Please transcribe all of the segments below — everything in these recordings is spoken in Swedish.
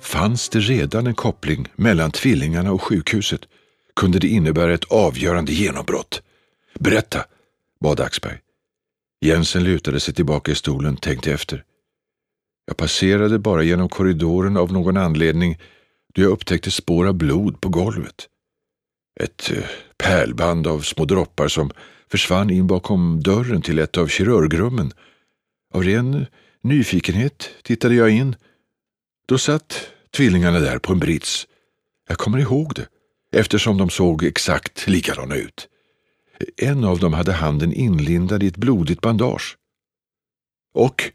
Fanns det redan en koppling mellan tvillingarna och sjukhuset kunde det innebära ett avgörande genombrott. Berätta, bad Axberg. Jensen lutade sig tillbaka i stolen, tänkte efter. Jag passerade bara genom korridoren av någon anledning då jag upptäckte spår av blod på golvet. Ett pärlband av små droppar som försvann in bakom dörren till ett av kirurgrummen. Av ren nyfikenhet tittade jag in. Då satt tvillingarna där på en brits. Jag kommer ihåg det, eftersom de såg exakt likadana ut. En av dem hade handen inlindad i ett blodigt bandage. Och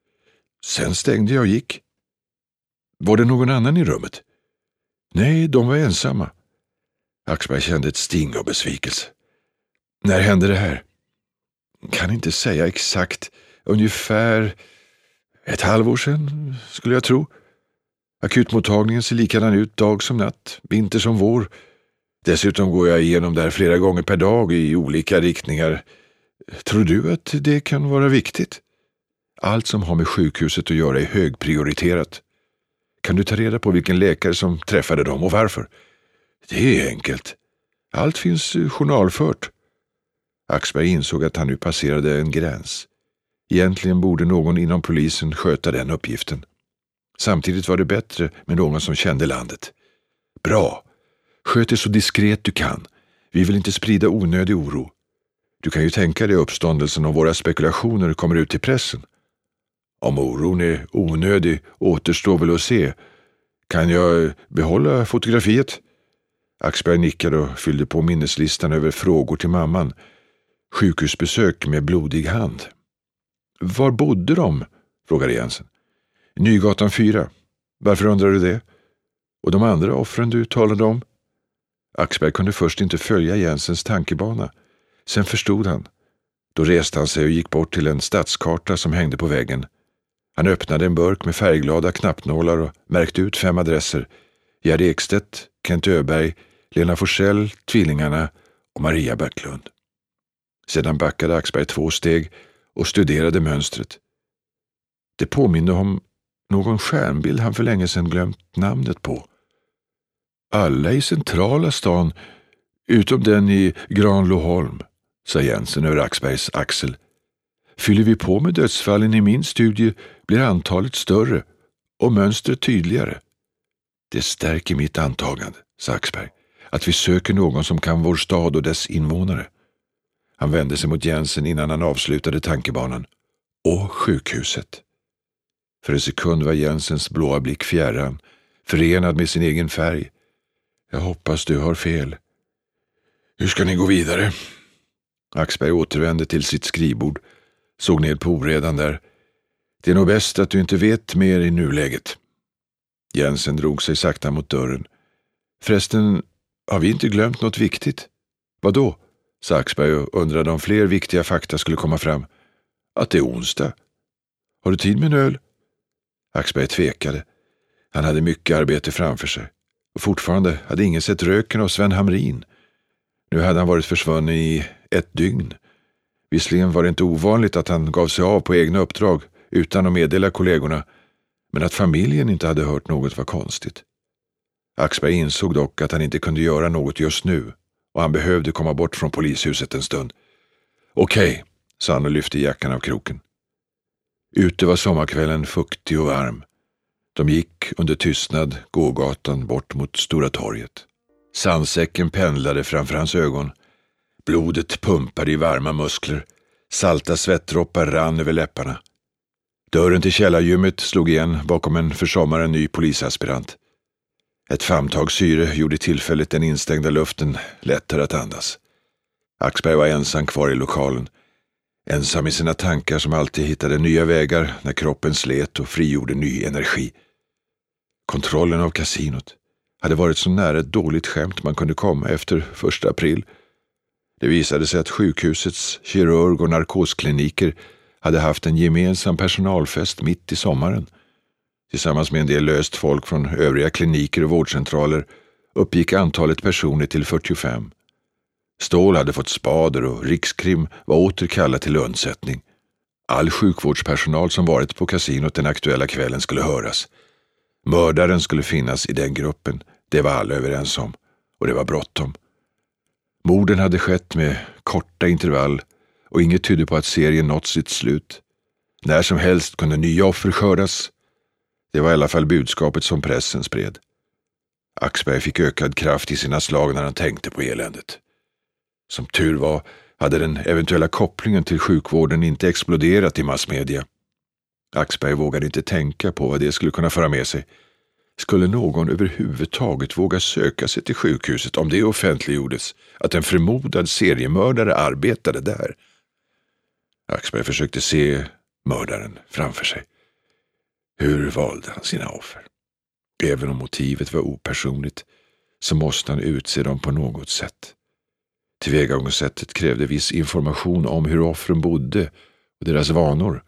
sen stängde jag och gick. Var det någon annan i rummet? Nej, de var ensamma. Axberg kände ett sting av besvikelse. När hände det här? Kan inte säga exakt. Ungefär ett halvår sedan, skulle jag tro. Akutmottagningen ser likadan ut dag som natt, vinter som vår. Dessutom går jag igenom där flera gånger per dag i olika riktningar. Tror du att det kan vara viktigt? Allt som har med sjukhuset att göra är högprioriterat. Kan du ta reda på vilken läkare som träffade dem och varför? Det är enkelt. Allt finns journalfört. Axberg insåg att han nu passerade en gräns. Egentligen borde någon inom polisen sköta den uppgiften. Samtidigt var det bättre med någon som kände landet. Bra. Sköt det så diskret du kan. Vi vill inte sprida onödig oro. Du kan ju tänka dig uppståndelsen om våra spekulationer kommer ut till pressen. Om oron är onödig återstår väl att se. Kan jag behålla fotografiet? Axberg nickade och fyllde på minneslistan över frågor till mamman. Sjukhusbesök med blodig hand. Var bodde de? Frågade Jensen. Nygatan 4. Varför undrar du det? Och de andra offren du talade om? Axberg kunde först inte följa Jensens tankebana. Sen förstod han. Då reste han sig och gick bort till en stadskarta som hängde på väggen. Han öppnade en burk med färgglada knappnålar och märkte ut 5 adresser. Gerd Ekstedt, Kent Öberg, Lena Forsell, tvillingarna och Maria Berglund. Sedan backade Axberg 2 steg och studerade mönstret. Det påminner om någon stjärnbild han för länge sedan glömt namnet på. Alla i centrala stan, utom den i Granloholm, sa Jensen över Axbergs axel. Fyller vi på med dödsfallen i min studie blir antalet större och mönstret tydligare. Det stärker mitt antagande, sa Axberg, att vi söker någon som kan vår stad och dess invånare. Han vände sig mot Jensen innan han avslutade tankebanan. Och sjukhuset. För en sekund var Jensens blåa blick fjärran, förenad med sin egen färg. Jag hoppas du har fel. Hur ska ni gå vidare? Axberg återvände till sitt skrivbord, såg ned på oredan där. Det är nog bäst att du inte vet mer i nuläget. Jensen drog sig sakta mot dörren. Förresten, har vi inte glömt något viktigt? Vad då? Sa Axberg och undrade om fler viktiga fakta skulle komma fram. Att det är onsdag. Har du tid med en öl? Axberg tvekade. Han hade mycket arbete framför sig. Och fortfarande hade ingen sett röken av Sven Hamrin. Nu hade han varit försvunnen i 1 dygn. Visserligen var det inte ovanligt att han gav sig av på egna uppdrag utan att meddela kollegorna, men att familjen inte hade hört något var konstigt. Axberg insåg dock att han inte kunde göra något just nu och han behövde komma bort från polishuset en stund. Okej, sa han och lyfte jackan av kroken. Ute var sommarkvällen fuktig och varm. De gick under tystnad gågatan bort mot Stora torget. Sandsäcken pendlade framför hans ögon. Blodet pumpade i varma muskler. Salta svettdroppar rann över läpparna. Dörren till källargymmet slog igen bakom en för sommaren ny polisaspirant. Ett famntag syre gjorde tillfälligt den instängda luften lättare att andas. Axberg var ensam kvar i lokalen. Ensam i sina tankar som alltid hittade nya vägar när kroppen slet och frigjorde ny energi. Kontrollen av kasinot hade varit så nära ett dåligt skämt man kunde komma efter 1 april. Det visade sig att sjukhusets kirurg- och narkoskliniker hade haft en gemensam personalfest mitt i sommaren. Tillsammans med en del löst folk från övriga kliniker och vårdcentraler uppgick antalet personer till 45. Ståhl hade fått spader och Rikskrim var återkallad till undsättning. All sjukvårdspersonal som varit på kasinot den aktuella kvällen skulle höras. Mördaren skulle finnas i den gruppen, det var alla överens om, och det var bråttom. Morden hade skett med korta intervall och inget tydde på att serien nått sitt slut. När som helst kunde nya offer skördas. Det var i alla fall budskapet som pressen spred. Axberg fick ökad kraft i sina slag när han tänkte på eländet. Som tur var hade den eventuella kopplingen till sjukvården inte exploderat i massmedia. Axberg vågade inte tänka på vad det skulle kunna föra med sig. Skulle någon överhuvudtaget våga söka sig till sjukhuset om det offentliggjordes att en förmodad seriemördare arbetade där? Axberg försökte se mördaren framför sig. Hur valde han sina offer? Även om motivet var opersonligt så måste han utse dem på något sätt. Tillvägagångssättet krävde viss information om hur offren bodde och deras vanor.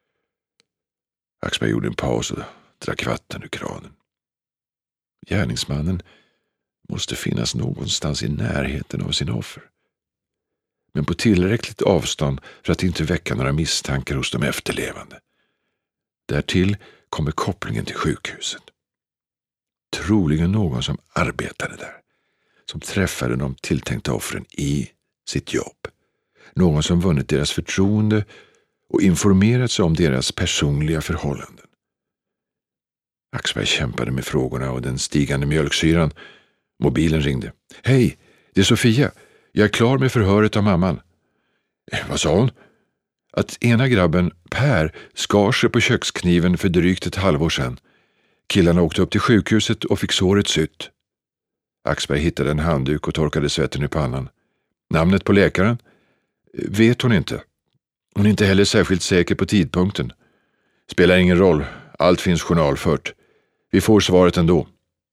Axberg gjorde en paus och drack vatten ur kranen. Gärningsmannen måste finnas någonstans i närheten av sin offer. Men på tillräckligt avstånd för att inte väcka några misstankar hos de efterlevande. Därtill kommer kopplingen till sjukhuset. Troligen någon som arbetade där. Som träffade de tilltänkta offren i sitt jobb. Någon som vunnit deras förtroende och informerat sig om deras personliga förhållanden. Axberg kämpade med frågorna och den stigande mjölksyran. Mobilen ringde. Hej, det är Sofia. Jag är klar med förhöret av mamman. Vad sa hon? Att ena grabben, Per, skar sig på kökskniven för drygt ett halvår sedan. Killarna åkte upp till sjukhuset och fick såret sytt. Axberg hittade en handduk och torkade svetten i pannan. Namnet på läkaren? Vet hon inte. Hon är inte heller särskilt säker på tidpunkten. Spelar ingen roll, allt finns journalfört. Vi får svaret ändå.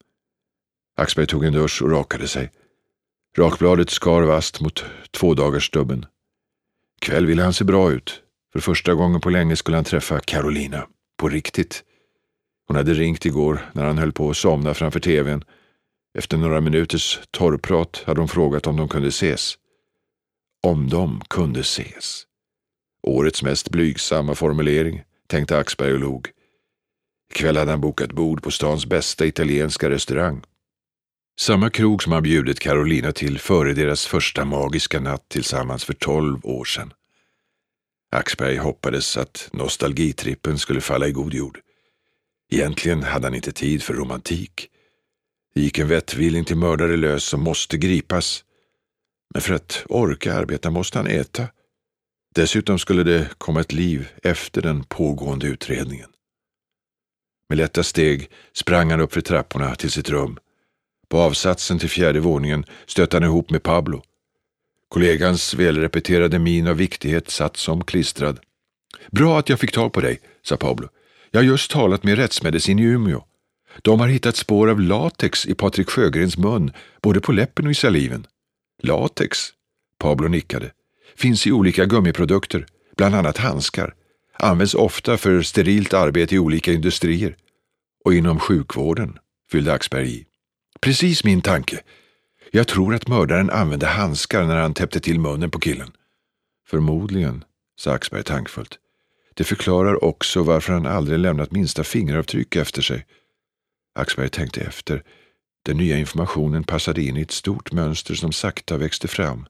Axberg tog en dusch och rakade sig. Rakbladet skar vast mot 2 dagars stubben. Kväll ville han se bra ut. För första gången på länge skulle han träffa Carolina. På riktigt. Hon hade ringt igår när han höll på att somna framför tvn. Efter några minuters torrprat hade hon frågat om de kunde ses. Om de kunde ses. Årets mest blygsamma formulering, tänkte Axberg och log. Ikväll hade han bokat bord på stans bästa italienska restaurang. Samma krog som han bjudit Carolina till före deras första magiska natt tillsammans för 12 år sedan. Axberg hoppades att nostalgitrippen skulle falla i god jord. Egentligen hade han inte tid för romantik. Det gick en vettvilling till mördare lös som måste gripas. Men för att orka arbeta måste han äta. Dessutom skulle det komma ett liv efter den pågående utredningen. Med lätta steg sprang han upp för trapporna till sitt rum. På avsatsen till 4:e våningen stötte han ihop med Pablo. Kollegans välrepeterade min av viktighet satt som klistrad. Bra att jag fick tag på dig, sa Pablo. Jag har just talat med rättsmedicin i Umeå. De har hittat spår av latex i Patrik Sjögrens mun, både på läppen och i saliven. Latex? Pablo nickade. Finns i olika gummiprodukter, bland annat handskar. Används ofta för sterilt arbete i olika industrier. Och inom sjukvården, fyllde Axberg i. Precis min tanke. Jag tror att mördaren använde handskar när han täppte till munnen på killen. Förmodligen, sa Axberg tankfullt. Det förklarar också varför han aldrig lämnat minsta fingeravtryck efter sig. Axberg tänkte efter. Den nya informationen passade in i ett stort mönster som sakta växte fram.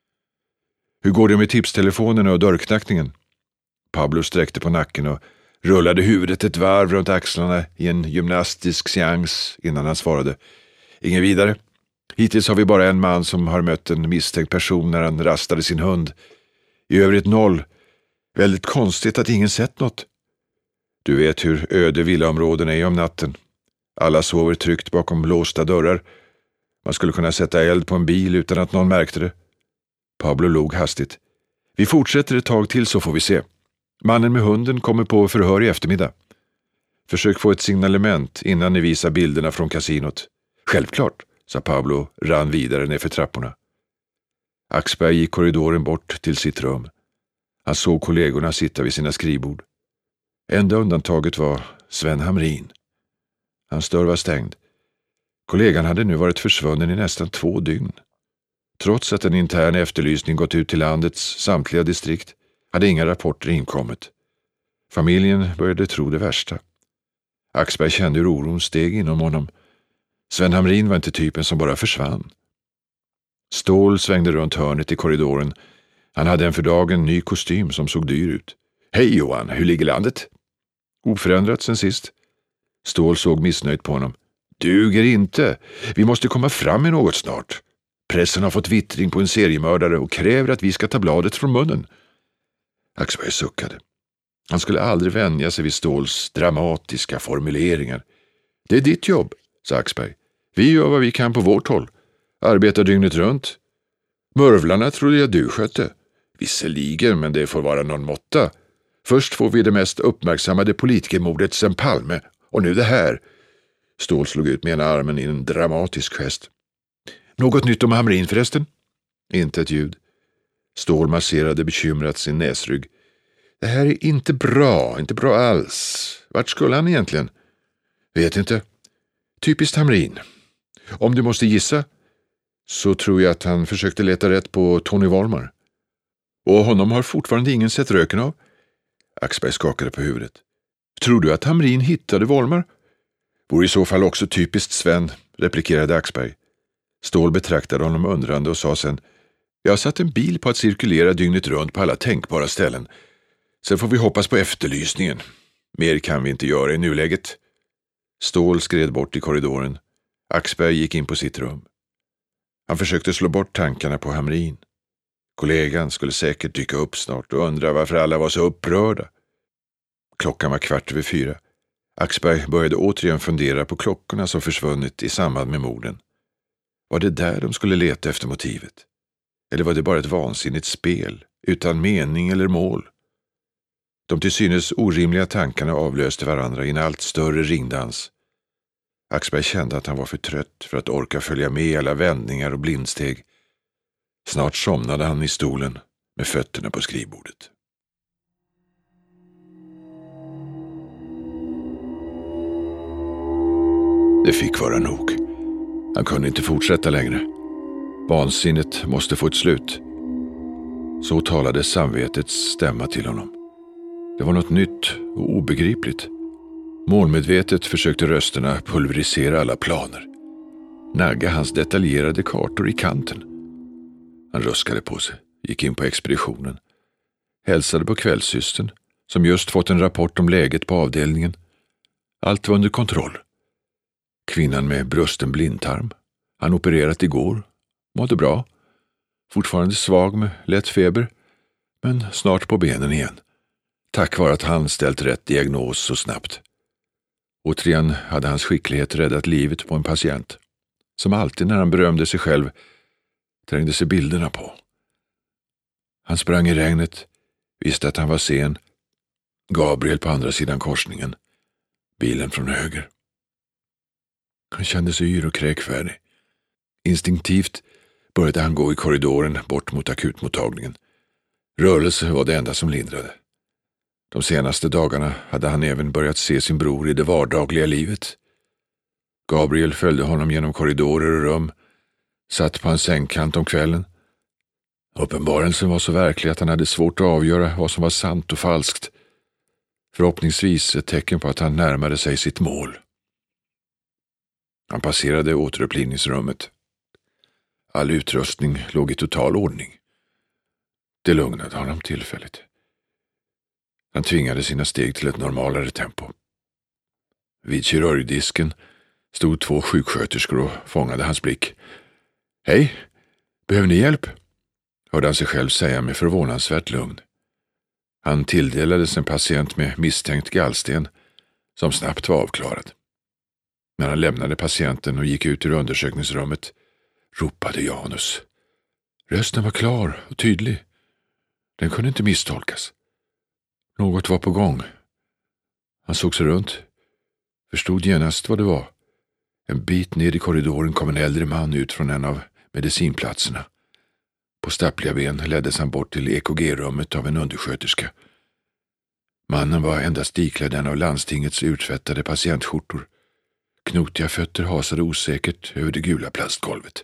Hur går det med tipstelefonen och dörrknackningen? Pablo sträckte på nacken och rullade huvudet ett varv runt axlarna i en gymnastisk seans innan han svarade. Ingen vidare. Hittills har vi bara en man som har mött en misstänkt person när han rastade sin hund. I övrigt 0. Väldigt konstigt att ingen sett något. Du vet hur öde villaområden är om natten. Alla sover tryggt bakom låsta dörrar. Man skulle kunna sätta eld på en bil utan att någon märkte det. Pablo log hastigt. Vi fortsätter ett tag till så får vi se. Mannen med hunden kommer på förhör i eftermiddag. Försök få ett signalement innan ni visar bilderna från kasinot. Självklart, sa Pablo, rann vidare ner för trapporna. Axberg gick korridoren bort till sitt rum. Han såg kollegorna sitta vid sina skrivbord. Enda undantaget var Sven Hamrin. Hans dörr var stängd. Kollegan hade nu varit försvunnen i nästan 2 dygn. Trots att en intern efterlysning gått ut till landets samtliga distrikt hade inga rapporter inkommit. Familjen började tro det värsta. Axberg kände hur oron steg inom honom. Sven Hamrin var inte typen som bara försvann. Ståhl svängde runt hörnet i korridoren. Han hade en för dagen ny kostym som såg dyr ut. Hej Johan, hur ligger landet? Oförändrat sen sist. Ståhl såg missnöjd på honom. Duger inte. Vi måste komma fram med något snart. Pressen har fått vittring på en seriemördare och kräver att vi ska ta bladet från munnen. Axberg suckade. Han skulle aldrig vänja sig vid Ståhls dramatiska formuleringar. Det är ditt jobb, sa Axberg. Vi gör vad vi kan på vårt håll. Arbetar dygnet runt. Mörvlarna trodde jag du skötte. Visserligen, men det får vara någon måtta. Först får vi det mest uppmärksammade politikermordet sedan Palme. Och nu det här. Ståhl slog ut med ena armen i en dramatisk gest. Något nytt om Hamrin förresten? Inte ett ljud. Ståhl masserade bekymrat sin näsrygg. Det här är inte bra alls. Vart skulle han egentligen? Vet inte. Typiskt Hamrin. Om du måste gissa så tror jag att han försökte leta rätt på Tony Volmar. Och honom har fortfarande ingen sett röken av? Axberg skakade på huvudet. Tror du att Hamrin hittade Volmar? Vore i så fall också typiskt Sven, replikerade Axberg. Ståhl betraktade honom undrande och sa sen: jag har satt en bil på att cirkulera dygnet runt på alla tänkbara ställen. Sen får vi hoppas på efterlysningen. Mer kan vi inte göra i nuläget. Ståhl skred bort i korridoren. Axberg gick in på sitt rum. Han försökte slå bort tankarna på Hamrin. Kollegan skulle säkert dyka upp snart och undra varför alla var så upprörda. Klockan var 4:15. Axberg började återigen fundera på klockorna som försvunnit i samband med morden. Var det där de skulle leta efter motivet? Eller var det bara ett vansinnigt spel, utan mening eller mål? De till synes orimliga tankarna avlöste varandra i en allt större ringdans. Axberg kände att han var för trött för att orka följa med i alla vändningar och blindsteg. Snart somnade han i stolen med fötterna på skrivbordet. Det fick vara nog. Han kunde inte fortsätta längre. Vansinnet måste få ett slut. Så talade samvetets stämma till honom. Det var något nytt och obegripligt. Målmedvetet försökte rösterna pulverisera alla planer. Nagga hans detaljerade kartor i kanten. Han ruskade på sig, gick in på expeditionen. Hälsade på kvällssystern, som just fått en rapport om läget på avdelningen. Allt var under kontroll. Kvinnan med brusten blindtarm. Han opererat igår. Mådde bra. Fortfarande svag med lätt feber. Men snart på benen igen. Tack vare att han ställt rätt diagnos så snabbt. Återigen hade hans skicklighet räddat livet på en patient. Som alltid när han berömde sig själv trängde sig bilderna på. Han sprang i regnet. Visste att han var sen. Gabriel på andra sidan korsningen. Bilen från höger. Han kände sig yr och kräkfärdig. Instinktivt började han gå i korridoren bort mot akutmottagningen. Rörelse var det enda som lindrade. De senaste dagarna hade han även börjat se sin bror i det vardagliga livet. Gabriel följde honom genom korridorer och rum, satt på en sängkant om kvällen. Uppenbarelsen var så verklig att han hade svårt att avgöra vad som var sant och falskt. Förhoppningsvis ett tecken på att han närmade sig sitt mål. Han passerade återupplivningsrummet. All utrustning låg i total ordning. Det lugnade honom tillfälligt. Han tvingade sina steg till ett normalare tempo. Vid kirurgdisken stod 2 sjuksköterskor och fångade hans blick. Hej, behöver ni hjälp? Hörde han sig själv säga med förvånansvärt lugn. Han tilldelades en patient med misstänkt gallsten som snabbt var avklarad. När han lämnade patienten och gick ut ur undersökningsrummet ropade Janus. Rösten var klar och tydlig. Den kunde inte misstolkas. Något var på gång. Han såg sig runt. Förstod genast vad det var. En bit ner i korridoren kom en äldre man ut från en av medicinplatserna. På stappliga ben leddes han bort till EKG-rummet av en undersköterska. Mannen var endast iklädd en av landstingets urtvättade patientskjortor. Knotiga fötter hasade osäkert över det gula plastgolvet.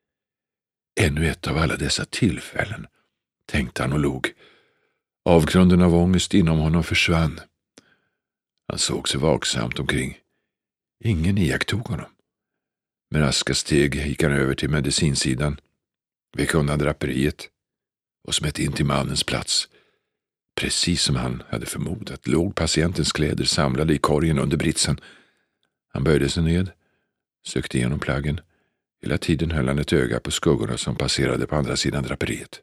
Ännu ett av alla dessa tillfällen, tänkte han och log. Avgrunden av ångest inom honom försvann. Han såg sig vaksamt omkring. Ingen iakttog honom. Med raska steg gick han över till medicinsidan, vek undan draperiet och smet in till mannens plats. Precis som han hade förmodat låg patientens kläder samlade i korgen under britsen. Han böjde sig ned, sökte igenom plaggen. Hela tiden höll han ett öga på skuggorna som passerade på andra sidan draperiet.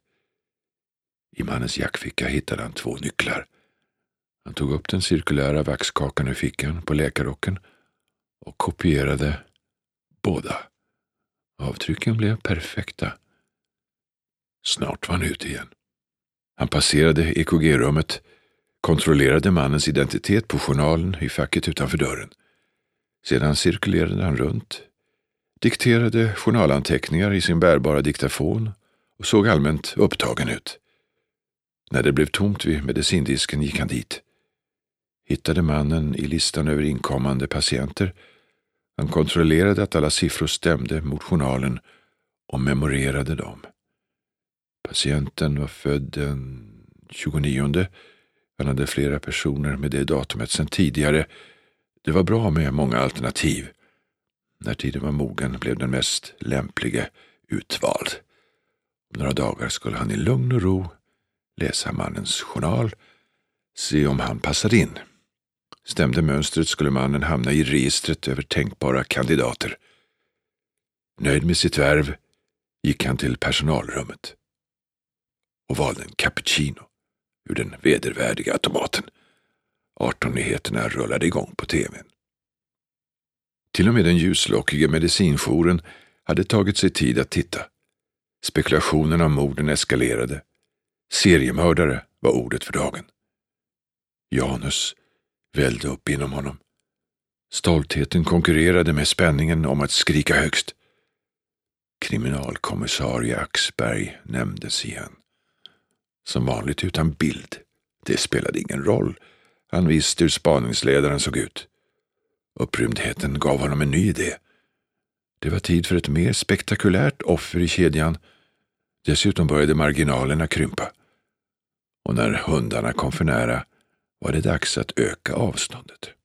I mannens jackficka hittade han 2 nycklar. Han tog upp den cirkulära vaxkakan ur fickan på läkarrocken och kopierade båda. Avtrycken blev perfekta. Snart var han ute igen. Han passerade EKG-rummet, kontrollerade mannens identitet på journalen i facket utanför dörren. Sedan cirkulerade han runt, dikterade journalanteckningar i sin bärbara diktafon och såg allmänt upptagen ut. När det blev tomt vid medicindisken gick han dit. Hittade mannen i listan över inkommande patienter. Han kontrollerade att alla siffror stämde mot journalen och memorerade dem. Patienten var född den 29. Han hade flera personer med det datumet sedan tidigare. Det var bra med många alternativ. När tiden var mogen blev den mest lämpliga utvald. Om några dagar skulle han i lugn och ro läsa mannens journal, se om han passade in. Stämde mönstret skulle mannen hamna i registret över tänkbara kandidater. Nöjd med sitt värv gick han till personalrummet och valde en cappuccino ur den vedervärdiga automaten. 18-nyheterna rullade igång på tvn. Till och med den ljuslockiga medicinjouren hade tagit sig tid att titta. Spekulationen om morden eskalerade. Seriemördare var ordet för dagen. Janus vällde upp inom honom. Stoltheten konkurrerade med spänningen om att skrika högst. Kriminalkommissarie Axberg nämndes igen. Som vanligt utan bild. Det spelade ingen roll. Han visste hur spaningsledaren såg ut. Upprymdheten gav honom en ny idé. Det var tid för ett mer spektakulärt offer i kedjan. Dessutom började marginalerna krympa. Och när hundarna kom för nära var det dags att öka avståndet.